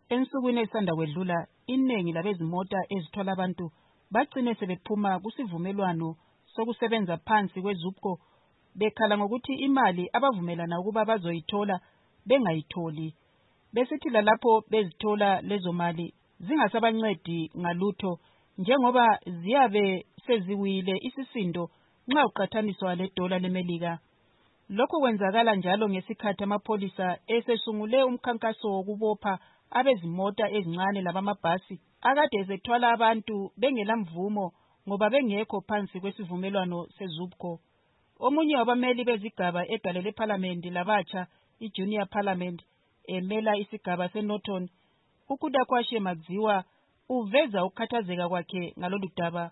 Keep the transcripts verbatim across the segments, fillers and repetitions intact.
Ensukwini esanda kwedlula iningi labezimota ezithwala abantu bagcine sebephuma kusivumelwano sokusebenza phansi kweZUPCO bekhala ngokuthi imali abavumelana ukuba bazoyithola bengayitholi. Besithi lalapho bezithola lezo mali zingasabancedi ngalutho njengoba ziyabe seziwile isisindo nxa uqathaniswa ledola leMelika. Lokhu kwenzakala njalo ngesikhathi amapholisa esesungule umkhankaso wokubopha abezimota ezincane labamabhasi akade ezethwala abantu bengelamvumo ngoba bengekho phansi kwesivumelwano seZUPCO. Omunye wabameli bezigaba edale leParliament labatsha iJunior Parliament emela isigaba seNorton, uKudakwashe Magdziwa uveza ukukhathazeka kwakhe ngalolu daba.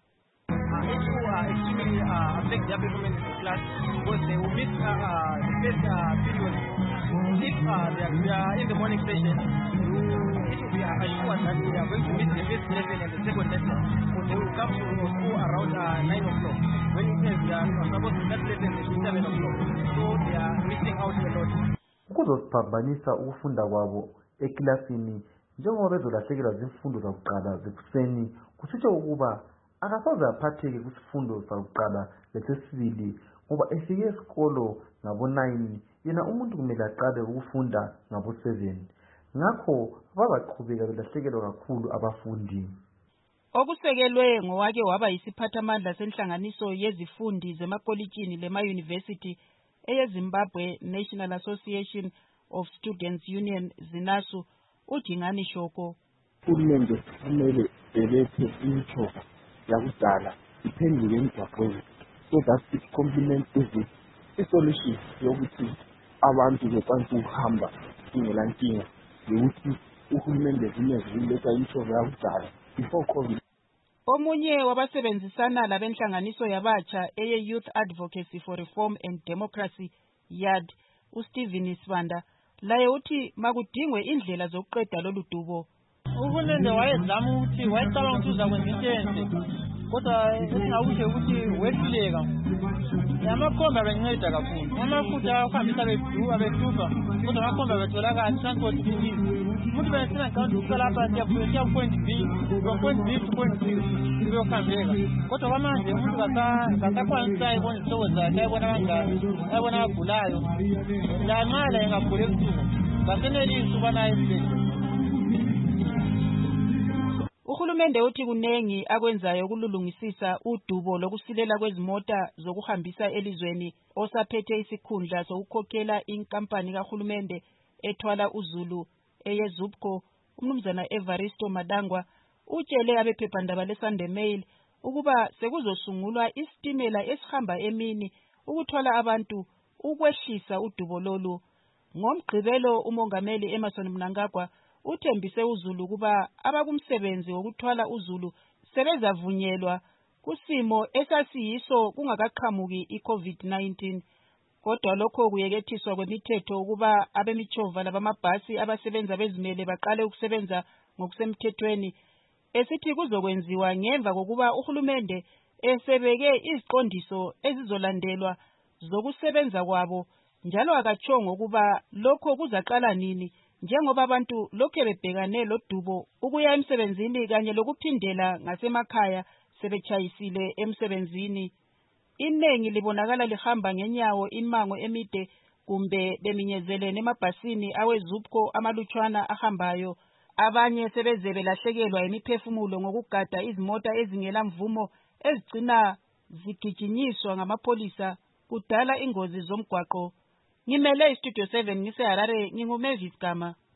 If uh, they, are, they are in the morning session, we are assured that we are going to meet the first lesson and the second lesson. So they will come to school around uh, nine o'clock. When it says we are supposed to start lesson at seven o'clock. So they are missing out a lot. Ukuzosiphambanisa ukufunda kwabo ekilasini njengoba bezolahlekelwa zimfundo zakuqala zekuseni kusitsho ukuba akasoze aphatheke kusifundo sakuqala lesesibili ngoba efike esikolo ngabo nine yena umuntu kumele aqale ukufunda ngabo seven. Ngakho babaqhubeka belahlekelwa kakhulu abafundi. Okusekelwe ngowake waba yisiphathamandla senhlanganiso yezifundi zemakolitshini lema-university eyeZimbabwe National Association of Students Union ZINASU uJingani Shoko. Uhulumende kumele elethe imithetho yakudala iphendule emgwaqweni so that it complements the solution yokuthi abantu bekwanisa ukuhamba ingela nkinga yokuthi uhulumende zinyeze uletha imithetho yakudala before COVID. Omunye wabasebenzisana labenhlanganiso yabatsha eye Youth Advocacy for Reform and Democracy Y A D uSteven Sibanda laye uthi makudingwe indlela zokuqeda lolu dubo. Uhulumende wayezama ukuthi wayecabanga ukuthi uzakwenza into enhle kodwa esingakusho ukuthi wehluleka. Amakhomba benceda kakhulu. Amafutha akuhambisa bedu abehlupha kodwa amakhomba betholakala transport easy. Umuntu besina ngicela lapha siyafika point B from point B to point C kuyokhambeka. Kodwa kwamanje umuntu akakwanisa ayibona isoko zakhe ayibona kanjani ayibona agulayo. La mali engagule kuthina. Basenelisa ubana isibhedlela. Uhulumende uthi kunengi akwenzayo ukulungisisa udubo lokusilela kwezimota zokuhambisa elizweni osaphethe isikhundla sokukhokhela inkampani kahulumende ethwala uZulu eyeZUPCO umnumzana Evaristo Madangwa utshele abephephandaba leSunday Mail ukuba sekuzosungulwa isitimela esihamba emini ukuthwala abantu ukwehlisa udubo lolu. Ngomgqibelo umongameli Emmerson Mnangagwa uthembise uZulu ukuba abakumsebenzi wokuthwala uZulu sebezavunyelwa kusimo esasiyiso kungakaqhamuki iCovid nineteen. Kodwa lokho kuyekethiswa kwemithetho ukuba abemichova labamabhasi abasebenza bezimele baqale ukusebenza ngokusemthethweni esithi kuzokwenziwa ngemva kokuba uhulumende esebeke iziqondiso ezizolandelwa zokusebenza kwabo njalo akachongo ukuba lokho kuzaqala nini njengoba abantu lokho bebhekane lodubo ukuya emsebenzini kanye lokuphindela ngasemakhaya sebechayisile emsebenzini. Inengi libonakala lihamba ngenyawo imango emide kumbe beminyezelene emabhasini aweZUPCO amalutshwana ahambayo. Abanye sebeze belahlekelwa imiphefumulo ngokugada izimota ezingela mvumo ezigcina zigijinyiswa ngamapholisa kudala ingozi zomgwaqo. Ngimele iStudio seven ngise Harare nginguMavis Gama.